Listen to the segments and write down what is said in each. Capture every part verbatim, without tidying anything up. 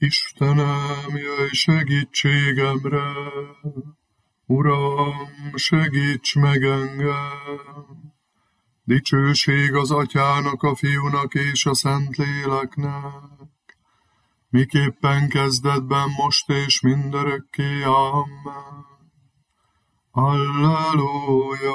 Istenem, jöjj segítségemre, Uram, segíts meg engem! Dicsőség az Atyának, a Fiúnak és a Szentléleknek, miképpen kezdetben, most és mindörökké. Amen. Alleluja!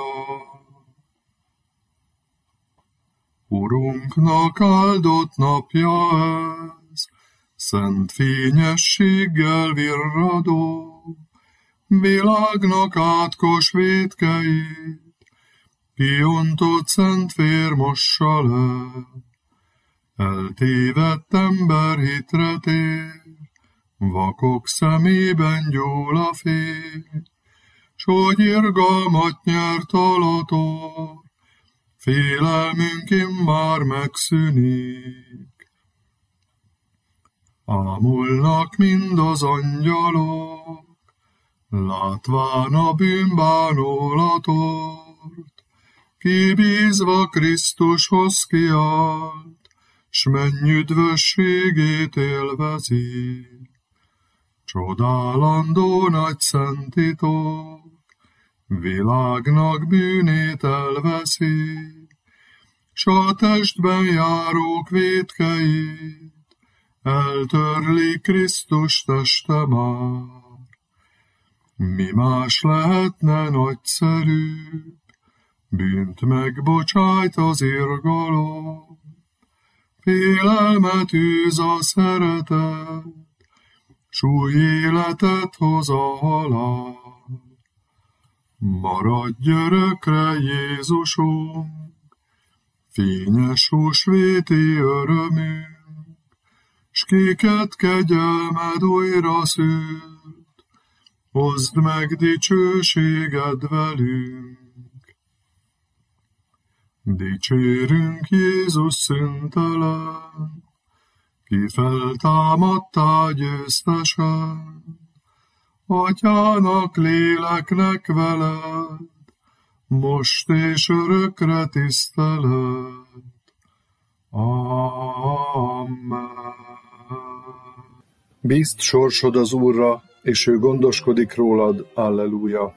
Urunknak áldott napja ez, szent fényességgel virradó, világnak átkos vétkeit, kiontott szent vér mossa le. Eltévedt ember hitre tér, vakok szemében gyúl a fény, s hogy irgalmat nyert alator, félelmünk immár megszűnik. Ámulnak mind az angyalok, látván a bűnbánulatort, kibízva Krisztushoz kiált, s menny üdvösségét élvezi. Csodálandó nagy szent titok, világnak bűnét elveszi, s a testben járók vétkeit eltörli Krisztus teste már. Mi más lehetne nagyszerűbb, bűnt megbocsájt az irgalom, félelmet űz a szeretet, s új életet hoz a halál. Maradj örökre, Jézusunk, fényes húsvéti örömünk, s kéket kegyelmed újra szült, hozd meg dicsőséged velünk. Dicsérünk Jézus szüntelen, ki feltámadtál győztesen, Atyának, léleknek veled, most és örökre tisztelet. Amen. Bízd sorsod az Úrra, és ő gondoskodik rólad. Alleluja.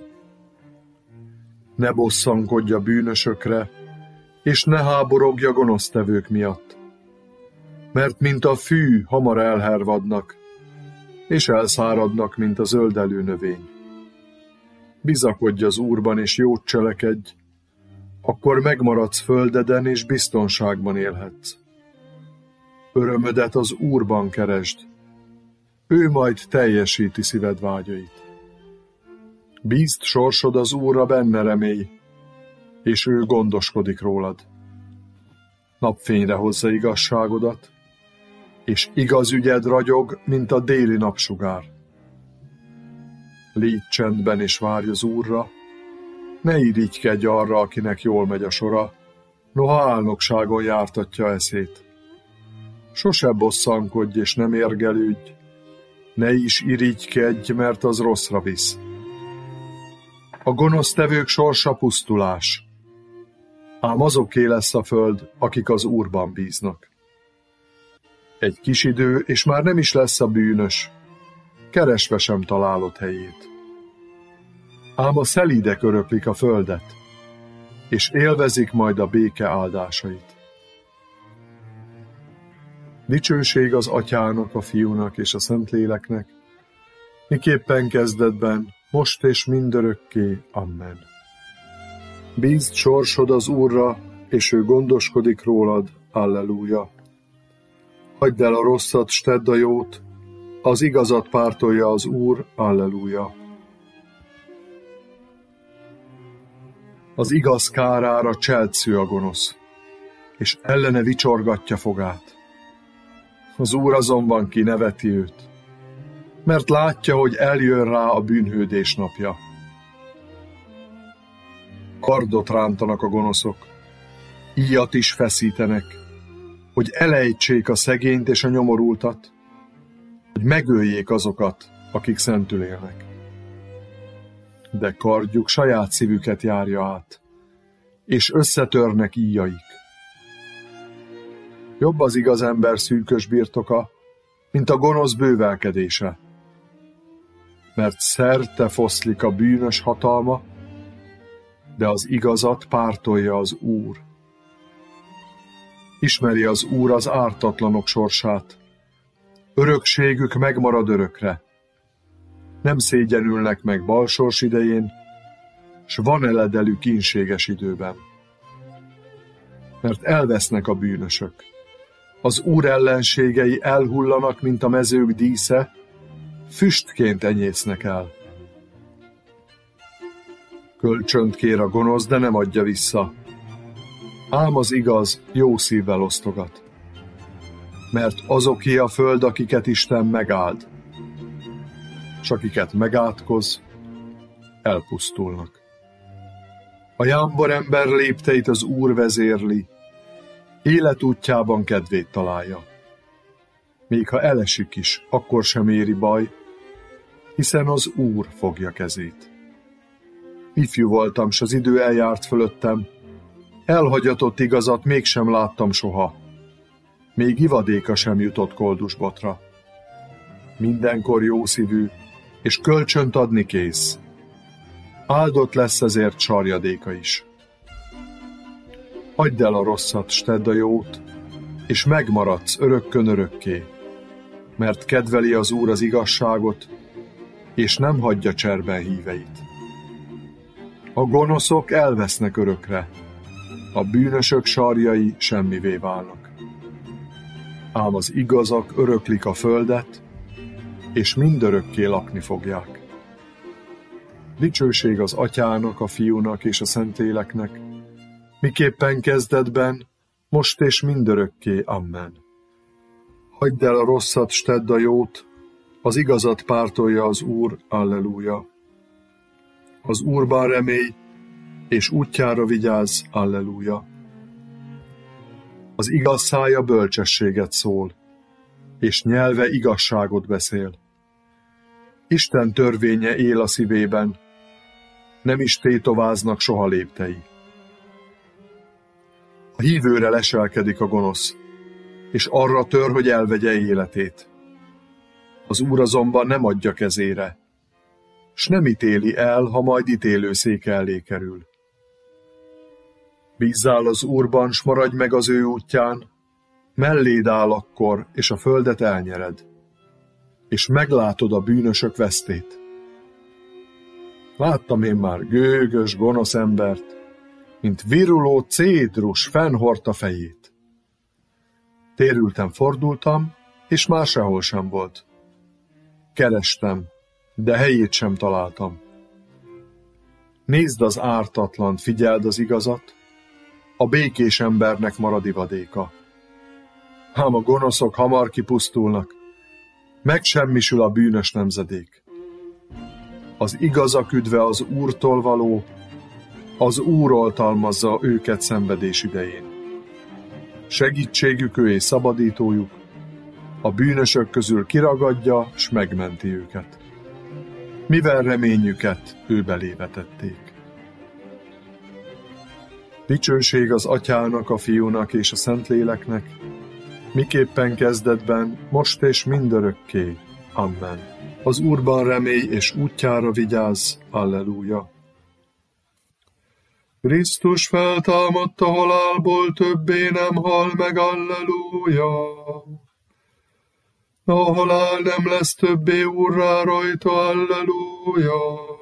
Ne bosszankodj a bűnösökre, és ne háborogj a gonosztevők miatt, mert mint a fű hamar elhervadnak, és elszáradnak, mint a zöldelő növény. Bizakodj az Úrban, és jót cselekedj, akkor megmaradsz földeden, és biztonságban élhetsz. Örömödet az Úrban keresd, ő majd teljesíti szíved vágyait. Bízd sorsod az Úrra, benne remélj, és ő gondoskodik rólad. Napfényre hozza igazságodat, és igaz ügyed ragyog, mint a déli napsugár. Légy csendben és várj az Úrra, ne irigykedj arra, akinek jól megy a sora, noha álnokságon jártatja eszét. Sose bosszankodj és nem érgelődj, ne is irigykedj, mert az rosszra visz. A gonosztevők sorsa pusztulás, ám azoké lesz a föld, akik az Úrban bíznak. Egy kis idő, és már nem is lesz a bűnös, keresve sem találod helyét. Ám a szelídek öröklik a földet, és élvezik majd a béke áldásait. Dicsőség az Atyának, a Fiúnak és a Szentléleknek, miképpen kezdetben, most és mindörökké. Amen. Bízd sorsod az Úrra, és ő gondoskodik rólad. Alleluja. Hagyd el a rosszat, s tedd a jót, az igazat pártolja az Úr. Alleluja. Az igaz kárára cseltsző a gonosz, és ellene vicsorgatja fogát. Az Úr azonban kineveti őt, mert látja, hogy eljön rá a bűnhődés napja. Kardot rántanak a gonoszok, íjat is feszítenek, hogy elejtsék a szegényt és a nyomorultat, hogy megöljék azokat, akik szentül élnek. De kardjuk saját szívüket járja át, és összetörnek íjaik. Jobb az igaz ember szűkös birtoka, mint a gonosz bővelkedése. Mert szerte foszlik a bűnös hatalma, de az igazat pártolja az Úr. Ismeri az Úr az ártatlanok sorsát. Örökségük megmarad örökre. Nem szégyenülnek meg balsors idején, s van eledelük kínséges időben. Mert elvesznek a bűnösök. Az Úr ellenségei elhullanak, mint a mezők dísze, füstként enyésznek el. Kölcsönt kér a gonosz, de nem adja vissza. Ám az igaz jó szívvel osztogat. Mert azoké a föld, akiket Isten megáld, s akiket megátkoz, elpusztulnak. A jámbor ember lépteit az Úr vezérli, életútjában kedvét találja. Még ha elesik is, akkor sem éri baj, hiszen az Úr fogja kezét. Ifjú voltam, s az idő eljárt fölöttem, elhagyatott igazat mégsem láttam soha, még ivadéka sem jutott koldusbotra. Mindenkor jószívű, és kölcsönt adni kész. Áldott lesz ezért sarjadéka is. Hagyd el a rosszat, s tedd a jót, és megmaradsz örökkön örökké, mert kedveli az Úr az igazságot, és nem hagyja cserben híveit. A gonoszok elvesznek örökre, a bűnösök sarjai semmivé válnak. Ám az igazak öröklik a földet, és mindörökké lakni fogják. Dicsőség az Atyának, a Fiúnak és a Szentléleknek, miképpen kezdetben, most és mindörökké. Amen. Hagyd el a rosszat, s tedd a jót, az igazat pártolja az Úr. Alleluja. Az Úrban remélj, és útjára vigyázz. Alleluja. Az igaz szája bölcsességet szól, és nyelve igazságot beszél. Isten törvénye él a szívében, nem is tétováznak soha léptei. A hívőre leselkedik a gonosz, és arra tör, hogy elvegye életét. Az Úr azonban nem adja kezére, s nem ítéli el, ha majd ítélőszéke elé kerül. Bízzál az Úrban, s maradj meg az ő útján, melléd áll akkor, és a földet elnyered, és meglátod a bűnösök vesztét. Láttam én már gőgös, gonosz embert, mint viruló cédrus fennhordta fejét. Térültem, fordultam, és már sehol sem volt. Kerestem, de helyét sem találtam. Nézd az ártatlant, figyeld az igazat, a békés embernek marad ivadéka. Ám a gonoszok hamar kipusztulnak, megsemmisül a bűnös nemzedék. Az igazak üdve az Úrtól való, az Úr oltalmazza őket szenvedés idején. Segítségük ő és szabadítójuk, a bűnösök közül kiragadja, s megmenti őket. Mivel reményüket ő belé vetették. Dicsőség az Atyának, a Fiúnak és a Szentléleknek, miképpen kezdetben, most és mindörökké. Amen. Az Úrban remélj, és útjára vigyázz. Alleluja. Krisztus feltámadt a halálból, többé nem hal meg. Alleluja. A halál nem lesz többé úrrá rajta. Alleluja.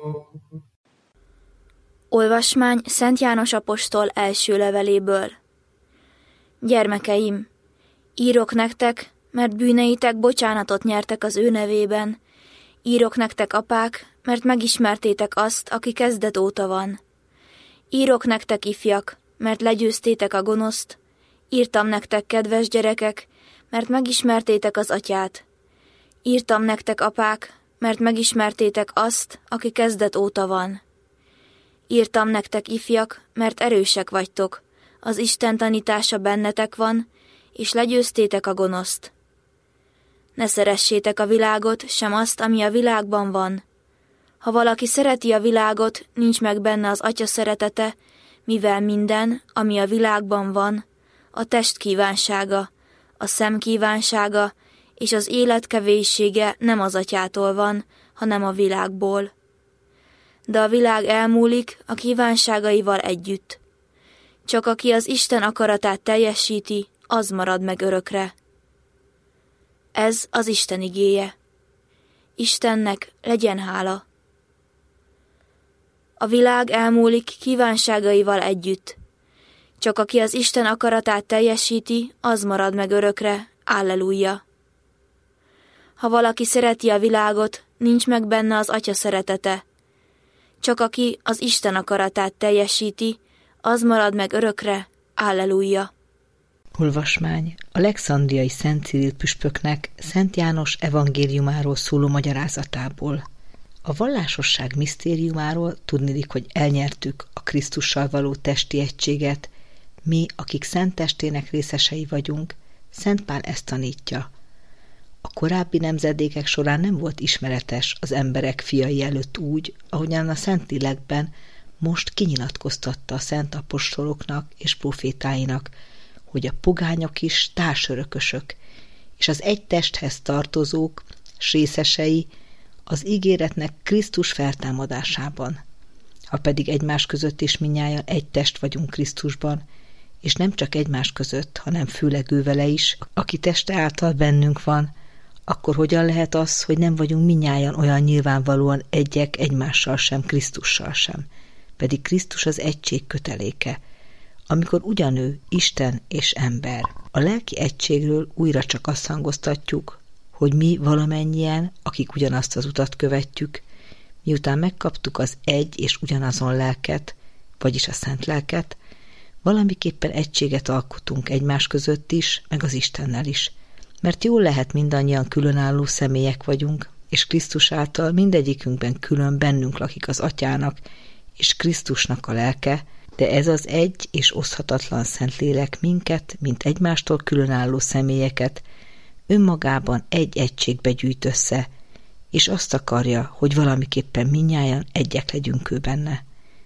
Olvasmány Szent János apostol első leveléből. Gyermekeim, írok nektek, mert bűneitek bocsánatot nyertek az ő nevében. Írok nektek, apák, mert megismertétek azt, aki kezdet óta van. Írok nektek, ifjak, mert legyőztétek a gonoszt. Írtam nektek, kedves gyerekek, mert megismertétek az Atyát. Írtam nektek, apák, mert megismertétek azt, aki kezdet óta van. Írtam nektek, ifjak, mert erősek vagytok, az Isten tanítása bennetek van, és legyőztétek a gonoszt. Ne szeressétek a világot, sem azt, ami a világban van. Ha valaki szereti a világot, nincs meg benne az Atya szeretete, mivel minden, ami a világban van, a test kívánsága, a szem kívánsága és az élet kevéssége nem az Atyától van, hanem a világból. De a világ elmúlik a kívánságaival együtt. Csak aki az Isten akaratát teljesíti, az marad meg örökre. Ez az Isten igéje. Istennek legyen hála. A világ elmúlik kívánságaival együtt. Csak aki az Isten akaratát teljesíti, az marad meg örökre. Alleluja! Ha valaki szereti a világot, nincs meg benne az Atya szeretete. Csak aki az Isten akaratát teljesíti, az marad meg örökre. Alleluja! Olvasmány Alexandriai Szent Cirill püspöknek Szent János evangéliumáról szóló magyarázatából. A vallásosság misztériumáról tudniillik, hogy elnyertük a Krisztussal való testi egységet, mi, akik Szent testének részesei vagyunk, Szent Pál ezt tanítja. A korábbi nemzedékek során nem volt ismeretes az emberek fiai előtt úgy, ahogyan a Szentlélekben most kinyilatkoztatta a szent apostoloknak és profétáinak, hogy a pogányok is társörökösök, és az egy testhez tartozók, s részesei az ígéretnek Krisztus feltámadásában. Ha pedig egymás között is mindnyájan egy test vagyunk Krisztusban, és nem csak egymás között, hanem főleg ő vele is, aki teste által bennünk van, akkor hogyan lehet az, hogy nem vagyunk mindnyájan olyan nyilvánvalóan egyek egymással sem, Krisztussal sem? Pedig Krisztus az egység köteléke, amikor ugyanő Isten és ember. A lelki egységről újra csak azt hangoztatjuk, hogy mi valamennyien, akik ugyanazt az utat követjük, miután megkaptuk az egy és ugyanazon lelket, vagyis a szent lelket, valamiképpen egységet alkotunk egymás között is, meg az Istennel is. Mert jól lehet mindannyian különálló személyek vagyunk, és Krisztus által mindegyikünkben külön bennünk lakik az Atyának és Krisztusnak a lelke, de ez az egy és oszthatatlan Szentlélek minket, mint egymástól különálló személyeket, önmagában egy egységbe gyűjt össze, és azt akarja, hogy valamiképpen mindnyájan egyek legyünk ő benne.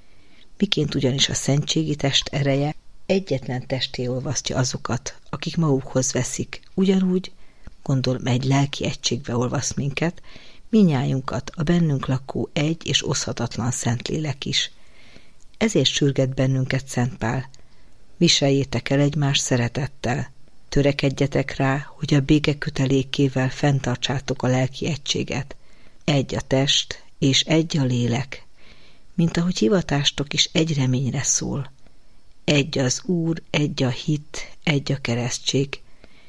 Miként ugyanis a szentségi test ereje egyetlen testé olvasztja azokat, akik magukhoz veszik, ugyanúgy, gondolom, egy lelki egységbe olvaszt minket, mindnyájunkat a bennünk lakó egy és oszthatatlan Szentlélek is. Ezért sürget bennünket Szent Pál. Viseljétek el egymást szeretettel, törekedjetek rá, hogy a béke kötelékével fenntartsátok a lelki egységet. Egy a test, és egy a lélek, mint ahogy hivatástok is egy reményre szól. Egy az Úr, egy a hit, egy a keresztség,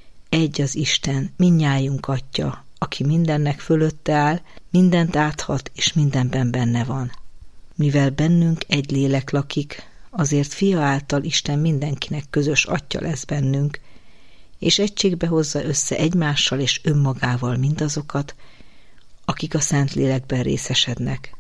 egy az Isten, mindnyájunk Atya, aki mindennek fölötte áll, mindent áthat, és mindenben benne van. Mivel bennünk egy lélek lakik, azért Fia által Isten mindenkinek közös Atya lesz bennünk, és egységbe hozza össze egymással és önmagával mindazokat, akik a Szentlélekben részesednek.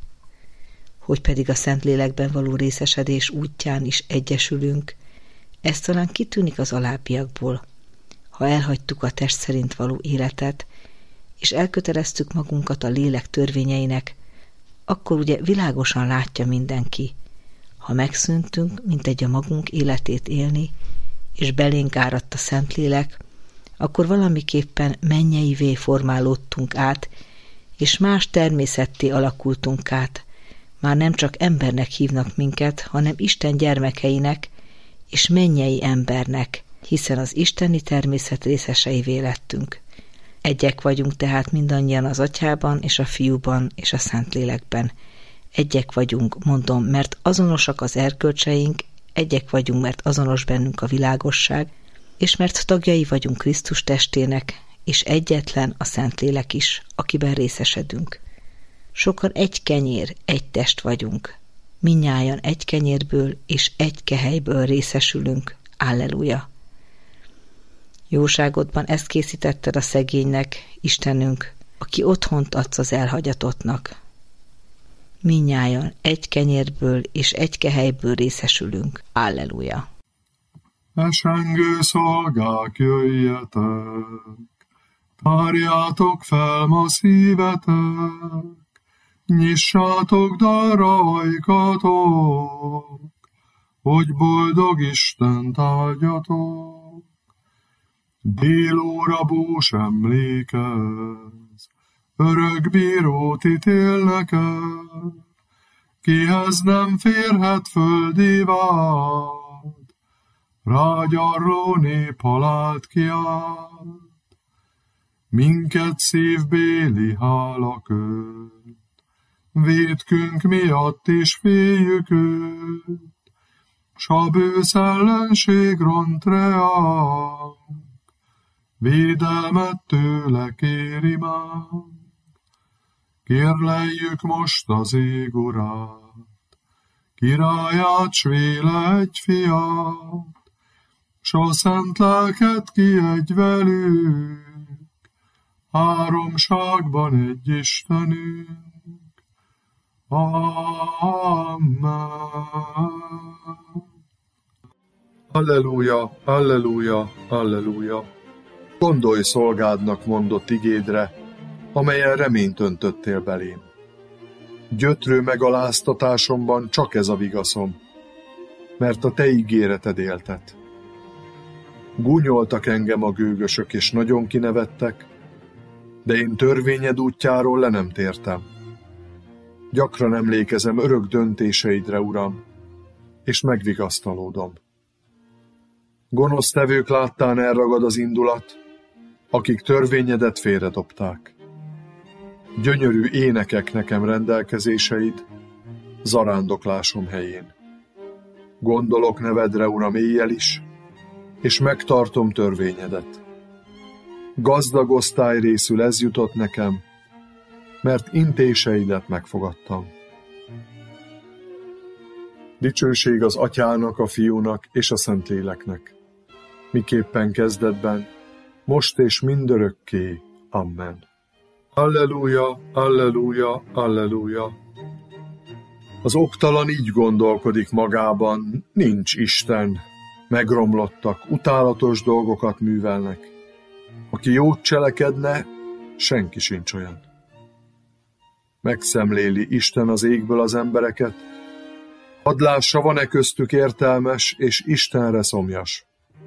Hogy pedig a Szentlélekben való részesedés útján is egyesülünk, ez talán kitűnik az alábbiakból. Ha elhagytuk a test szerint való életet, és elköteleztük magunkat a lélek törvényeinek, akkor ugye világosan látja mindenki. Ha megszűntünk, mint egy a magunk életét élni, és belénk áradt a Szentlélek, akkor valamiképpen mennyeivé formálódtunk át, és más természetté alakultunk át. Már nem csak embernek hívnak minket, hanem Isten gyermekeinek és mennyei embernek, hiszen az isteni természet részeseivé lettünk. Egyek vagyunk tehát mindannyian az Atyában és a Fiúban és a Szentlélekben. Egyek vagyunk, mondom, mert azonosak az erkölcseink, egyek vagyunk, mert azonos bennünk a világosság, és mert tagjai vagyunk Krisztus testének, és egyetlen a Szentlélek is, akiben részesedünk. Sokan egy kenyér, egy test vagyunk. Mindnyájan egy kenyérből és egy kehelyből részesülünk. Alleluja! Jóságodban ezt készítetted a szegénynek, Istenünk, aki otthont adsz az elhagyatottnak. Mindnyájan egy kenyérből és egy kehelyből részesülünk. Alleluja! Esengő szolgák, jöjjetek, tárjátok fel ma szívetek, nyissátok darajkatok, hogy boldog Istent áldjatok. Délóra bús emlékez, örök bírót ítélnek el, kihez nem férhet földi vád, rágyarló nép halált kiált. Minket szívbéli hála köt, vétkünk miatt is féljük őt, s a bősz ellenség ront reánk, védelmet tőle kéri már. Kérleljük most az ég urát, királyát, s véle egy fiát, s a szent lelket kiadj velük, háromságban egy Istenünk. Amen. Alleluja, alleluja, alleluja. Gondolj szolgádnak mondott igédre, amelyen reményt öntöttél belém. Gyötrő megaláztatásomban csak ez a vigaszom, mert a te ígéreted éltet. Gúnyoltak engem a gőgösök, és nagyon kinevettek, de én törvényed útjáról le nem tértem. Gyakran emlékezem örök döntéseidre, Uram, és megvigasztalódom. Gonosztevők láttán elragad az indulat, akik törvényedet félredobták. Gyönyörű énekek nekem rendelkezéseid, zarándoklásom helyén. Gondolok nevedre, Uram, éjjel is, és megtartom törvényedet. Gazdag osztály részül ez jutott nekem, mert intéseidet megfogadtam. Dicsőség az Atyának, a Fiúnak és a Szentléleknek, miképpen kezdetben, most és mindörökké. Amen. Alleluja, alleluja, alleluja. Az oktalan így gondolkodik magában, nincs Isten, megromlottak, utálatos dolgokat művelnek. Aki jót cselekedne, senki sincs olyan. Megszemléli Isten az égből az embereket, hadd lássa, van-e köztük értelmes és Istenre szomjas.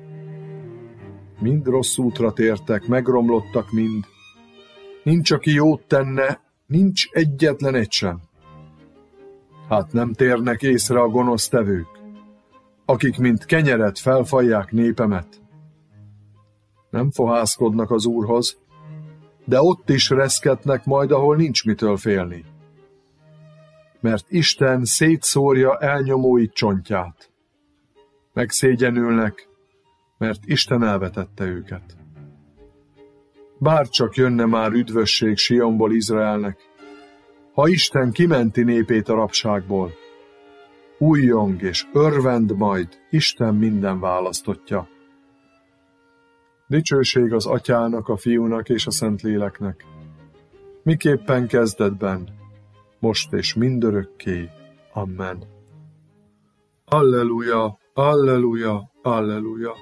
Mind rossz útra tértek, megromlottak mind, nincs, aki jót tenne, nincs egyetlen egy sem. Hát nem térnek észre a gonosztevők, akik mint kenyeret felfalják népemet. Nem fohászkodnak az Úrhoz, de ott is reszketnek majd, ahol nincs mitől félni. Mert Isten szétszórja elnyomóit csontját. Megszégyenülnek, mert Isten elvetette őket. Bárcsak jönne már üdvösség Sionból Izraelnek, ha Isten kimenti népét a rabságból, újjong és örvend majd Isten minden választottja. Dicsőség az Atyának, a Fiúnak és a Szentléleknek, miképpen kezdetben, most és mindörökké. Amen. Alleluja, alleluja, alleluja.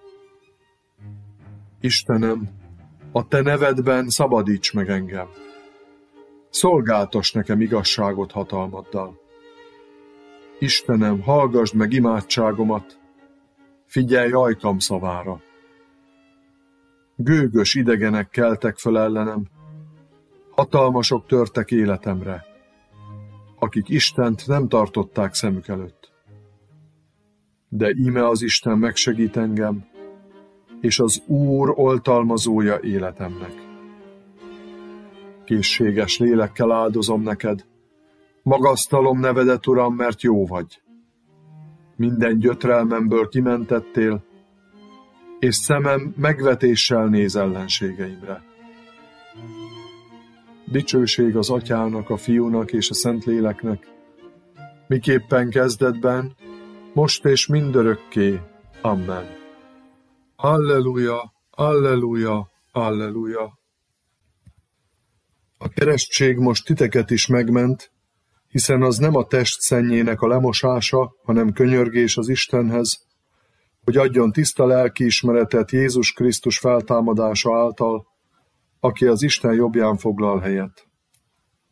Istenem, a te nevedben szabadíts meg engem. Szolgáltass nekem igazságot hatalmaddal. Istenem, hallgasd meg imádságomat, figyelj ajkam szavára. Gőgös idegenek keltek föl ellenem, hatalmasok törtek életemre, akik Istent nem tartották szemük előtt. De íme az Isten megsegít engem, és az Úr oltalmazója életemnek. Készséges lélekkel áldozom neked, magasztalom nevedet, Uram, mert jó vagy. Minden gyötrelmemből kimentettél, és szemem megvetéssel néz ellenségeimre. Dicsőség az Atyának, a Fiúnak és a Szentléleknek, miképpen kezdetben, most és mindörökké. Amen. Alleluja, alleluja, alleluja. A keresztség most titeket is megment, hiszen az nem a test szennyének a lemosása, hanem könyörgés az Istenhez, hogy adjon tiszta lelkiismeretet Jézus Krisztus feltámadása által, aki az Isten jobbján foglal helyet.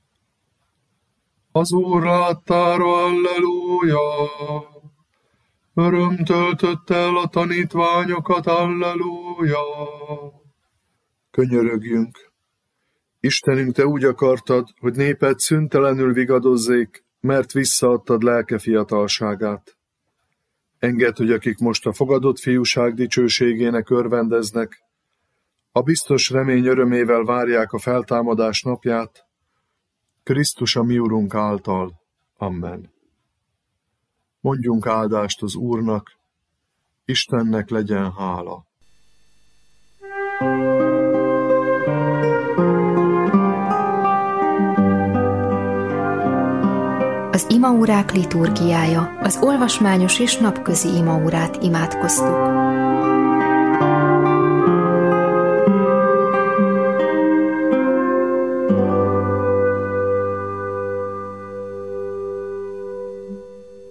Az Úr láttára, alleluja! Öröm töltött el a tanítványokat, alleluja! Könyörögjünk! Istenünk, Te úgy akartad, hogy néped szüntelenül vigadozzék, mert visszaadtad lelke fiatalságát. Engedd, hogy akik most a fogadott fiúság dicsőségének örvendeznek, a biztos remény örömével várják a feltámadás napját, Krisztus a mi Urunk által. Amen. Mondjunk áldást az Úrnak, Istennek legyen hála. Az imaórák liturgiája, az olvasmányos és napközi imaórát imádkoztuk.